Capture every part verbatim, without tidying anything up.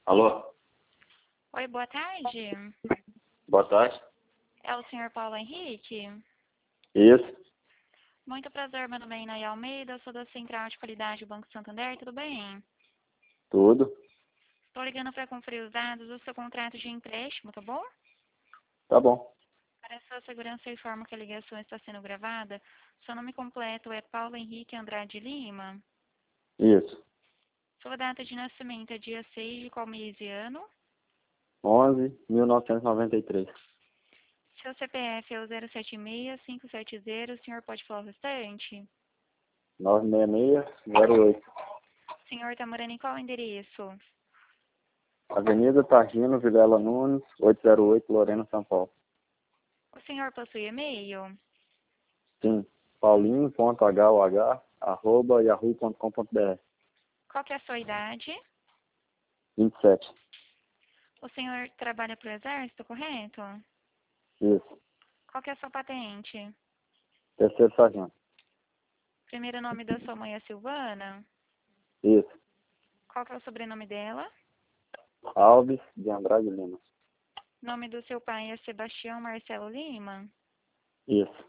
Alô? Oi, boa tarde. Boa tarde. É o senhor Paulo Henrique? Isso, Muito prazer, meu nome é Inaí Almeida, eu sou da Central de Qualidade do Banco Santander, tudo bem? tudo. Estou ligando para conferir os dados do seu contrato de empréstimo, tá bom? Tá bom. Para sua segurança, eu informo que a ligação está sendo gravada. Seu nome completo é Paulo Henrique Andrade Lima. Isso. Sua data de nascimento é dia seis de qual mês e ano? onze mil novecentos e noventa e três. Seu C P F é o zero sete seis cinco sete zero, o senhor pode falar o restante? nove seis seis zero oito. O senhor está morando em qual endereço? Avenida Targino Vilela Nunes, oitocentos e oito, Lorena, São Paulo. O senhor possui e-mail? Sim. paulinho.hoh, arroba yahoo ponto com ponto br. Qual que é a sua idade? vinte e sete. O senhor trabalha para o Exército, correto? Isso. Qual que é a sua patente? Terceiro sargento. Primeiro nome da sua mãe é Silvana? Isso. Qual que é o sobrenome dela? Alves de Andrade Lima. Nome do seu pai é Sebastião Marcelo Lima? Isso.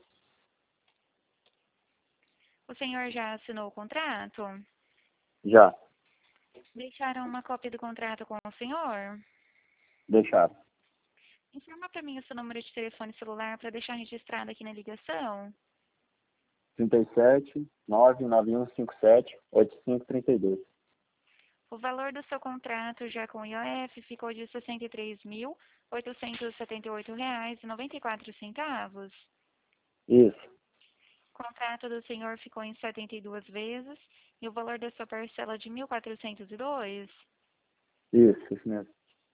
O senhor já assinou o contrato? Já. Deixaram uma cópia do contrato com o senhor? Deixaram. Informa para mim o seu número de telefone celular para deixar registrado aqui na ligação. trinta e sete, nove nove um cinco sete, oito cinco três dois. O valor do seu contrato já com o I O F ficou de sessenta e três mil, oitocentos e setenta e oito reais e noventa e quatro centavos. Isso. O contrato do senhor ficou em setenta e duas vezes e o valor da sua parcela de mil quatrocentos e dois. Isso, isso mesmo.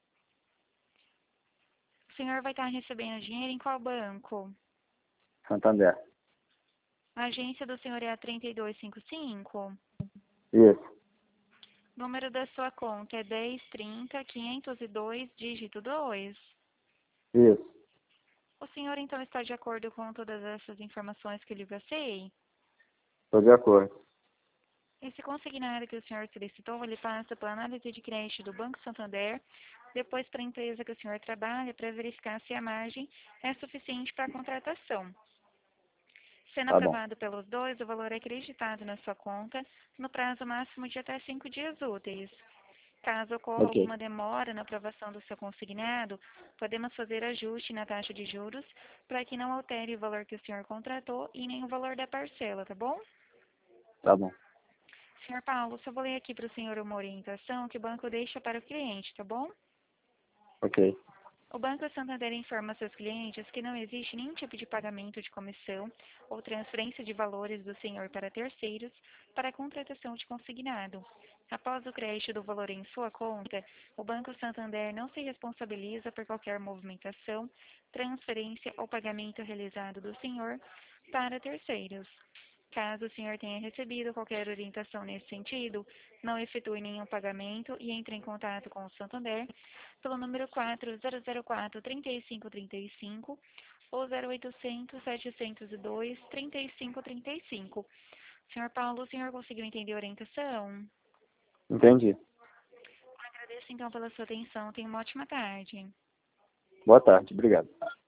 O senhor vai estar recebendo dinheiro em qual banco? Santander. A agência do senhor é a trinta e dois cinquenta e cinco. Isso. O número da sua conta é dez trinta, quinhentos e dois, dígito dois. Isso. O senhor então está de acordo com todas essas informações que eu lhe passei? Estou de acordo. Esse consignado que o senhor solicitou, ele passa pela análise de crédito do Banco Santander, depois para a empresa que o senhor trabalha, para verificar se a margem é suficiente para a contratação. Sendo Tá bom. aprovado pelos dois, o valor é acreditado na sua conta no prazo máximo de até cinco dias úteis. Caso ocorra Ok. alguma demora na aprovação do seu consignado, podemos fazer ajuste na taxa de juros para que não altere o valor que o senhor contratou e nem o valor da parcela, tá bom? Tá bom. senhor Paulo, só vou ler aqui para o senhor uma orientação que o banco deixa para o cliente, tá bom? Ok. O Banco Santander informa seus clientes que não existe nenhum tipo de pagamento de comissão ou transferência de valores do senhor para terceiros para a contratação de consignado. Após o crédito do valor em sua conta, o Banco Santander não se responsabiliza por qualquer movimentação, transferência ou pagamento realizado do senhor para terceiros. Caso o senhor tenha recebido qualquer orientação nesse sentido, não efetue nenhum pagamento e entre em contato com o Santander pelo número quatro zero zero quatro, três cinco três cinco ou zero oitocentos, setecentos e dois, trinta e cinco trinta e cinco. senhor Paulo, o senhor conseguiu entender a orientação? Entendi. Agradeço então pela sua atenção. Tenha uma ótima tarde. Boa tarde. Obrigado.